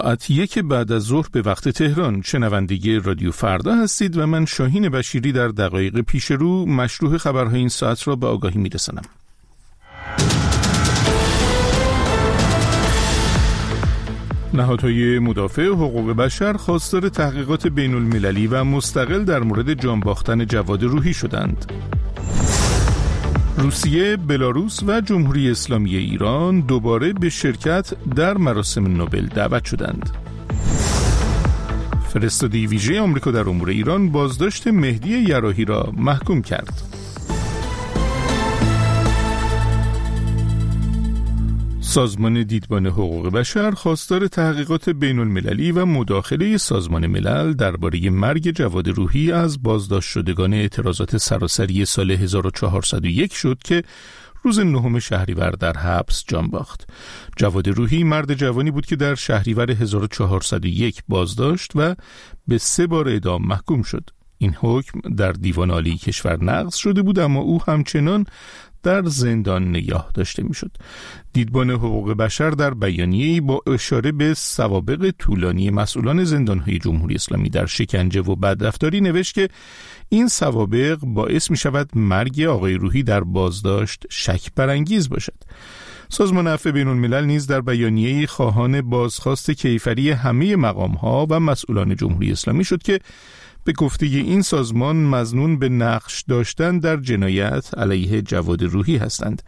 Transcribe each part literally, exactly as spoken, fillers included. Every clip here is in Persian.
ساعت یک بعد از ظهر به وقت تهران. شنونده رادیو فردا هستید و من شاهین بشیری در دقایق پیش رو مشروح خبرهای این ساعت را به آگاهی میرسانم. نهادهای مدافع حقوق بشر خواستار تحقیقات بین المللی و مستقل در مورد جان باختن جواد روحی شدند. روسیه، بلاروس و جمهوری اسلامی ایران دوباره به شرکت در مراسم نوبل دعوت شدند. فرستاده ویژه آمریکا در امور ایران بازداشت مهدی یراحی را محکوم کرد. سازمان دیدبان حقوق بشر خواستار تحقیقات بین المللی و مداخله سازمان ملل درباره مرگ جواد روحی از بازداشت شدگان اعتراضات سراسری سال هزار و چهارصد و یک شد که روز نهم شهریور در حبس جان باخت. جواد روحی مرد جوانی بود که در شهریور هزار و چهارصد و یک بازداشت و به سه بار اعدام محکوم شد. این حکم در دیوان عالی کشور نقض شده بود، اما او همچنان در زندان نگاه داشته میشد. دیدبان حقوق بشر در بیانیه‌ای با اشاره به سوابق طولانی مسئولان زندان‌های جمهوری اسلامی در شکنجه و بدرفتاری نوشت که این سوابق باعث می شود مرگ آقای روحی در بازداشت شک برانگیز باشد. سازمان عفو بین الملل نیز در بیانیه‌ای خواهان بازخواست کیفری همه مقام‌ها و مسئولان جمهوری اسلامی شد که به گفته این سازمان مظنون به نقش داشتن در جنایت علیه جواد روحی هستند.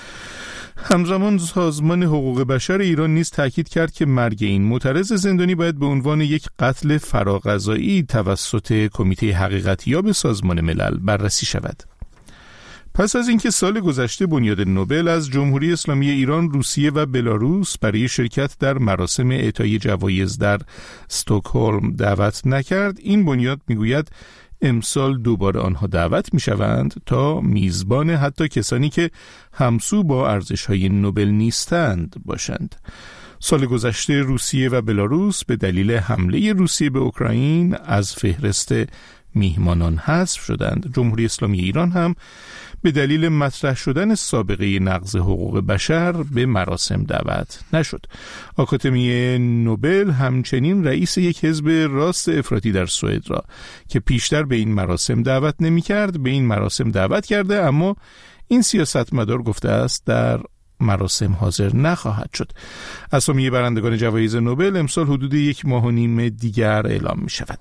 همزمان سازمان حقوق بشر ایران نیز تاکید کرد که مرگ این معترض زندانی باید به عنوان یک قتل فراقضایی توسط کمیته حقیقتیاب سازمان ملل بررسی شود. پس از اینکه سال گذشته بنیاد نوبل از جمهوری اسلامی ایران، روسیه و بلاروس برای شرکت در مراسم اعطای جوایز در استکهلم دعوت نکرد، این بنیاد میگوید امسال دوباره آنها دعوت میشوند تا میزبان حتی کسانی که همسو با ارزش‌های نوبل نیستند باشند. سال گذشته روسیه و بلاروس به دلیل حمله روسیه به اوکراین از فهرست میهمانان حذف شدند. جمهوری اسلامی ایران هم به دلیل مطرح شدن سابقه نقض حقوق بشر به مراسم دعوت نشد. آکادمی نوبل همچنین رئیس یک حزب راست افراطی در سوئد را که پیشتر به این مراسم دعوت نمی‌کرد به این مراسم دعوت کرده، اما این سیاستمدار گفته است در مراسم حاضر نخواهد شد. اسامی برندگان جوایز نوبل امسال حدود یک ماه و نیم دیگر اعلام می شود.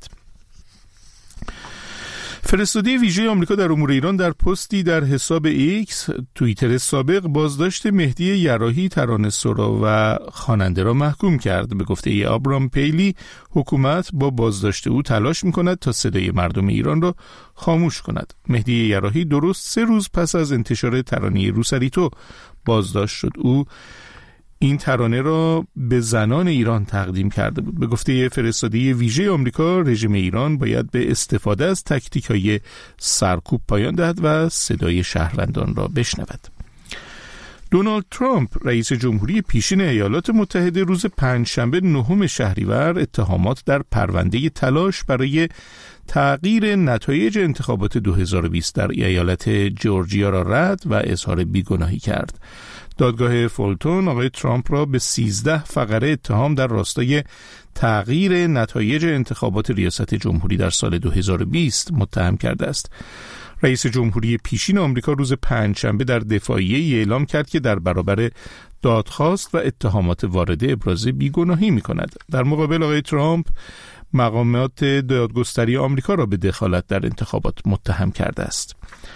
فرستاده ویژه آمریکا در امور ایران در پستی در حساب ایکس توییتر سابق بازداشت مهدی یراحی ترانه‌سرا و خواننده را محکوم کرد. به گفته ای آبرام پیلی، حکومت با بازداشت او تلاش می‌کند تا صدای مردم ایران را خاموش کند. مهدی یراحی درست سه روز پس از انتشار ترانه روسریتو بازداشت شد. او این ترانه را به زنان ایران تقدیم کرده بود. به گفته فرستاده ویژه آمریکا، رژیم ایران باید به استفاده از تاکتیک‌های سرکوب پایان دهد و صدای شهروندان را بشنود. دونالد ترامپ رئیس جمهوری پیشین ایالات متحده روز پنجشنبه نهم شهریور اتهامات در پرونده تلاش برای تغییر نتایج انتخابات دو هزار و بیست در ایالت جورجیا را رد و اظهار بیگناهی کرد. دادگاه فولتون آقای ترامپ را به سیزده فقره اتهام در راستای تغییر نتایج انتخابات ریاست جمهوری در سال دو هزار و بیست متهم کرده است. رئیس جمهوری پیشین آمریکا روز پنجشنبه در دفاعیه‌ای اعلام کرد که در برابر دادخواست و اتهامات وارده ابراز بیگناهی می‌کند. در مقابل آقای ترامپ مقامات دادگستری آمریکا را به دخالت در انتخابات متهم کرده است.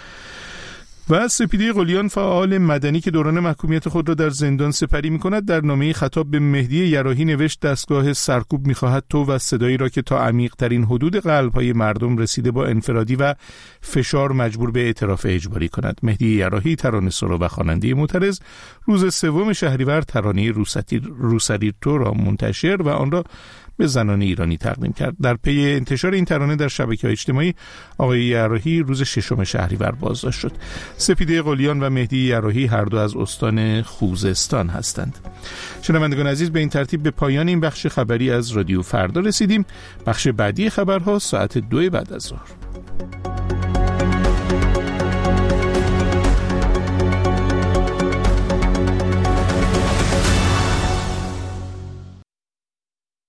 و سپیده قلیان، فعال مدنی که دوران محکومیت خود را در زندان سپری می‌کند، در نامه‌ای خطاب به مهدی یراحی نوشت دستگاه سرکوب می‌خواهد تو و صدایی را که تا عمیق‌ترین حدود قلب‌های مردم رسیده با انفرادی و فشار مجبور به اعتراف اجباری کند. مهدی یراحی ترانه‌سرا و خواننده معترض روز سوم شهریور ترانه روسریتو را منتشر و آن را به زنان ایرانی تقدیم کرد. در پی انتشار این ترانه در شبکه‌های اجتماعی آقای یراحی روز ششم شهریور بازداشت شد. سپیده قلیان و مهدی یراحی هر دو از استان خوزستان هستند. شنوندگان عزیز، به این ترتیب به پایان این بخش خبری از رادیو فردا رسیدیم. بخش بعدی خبرها ساعت دو بعد از ظهر.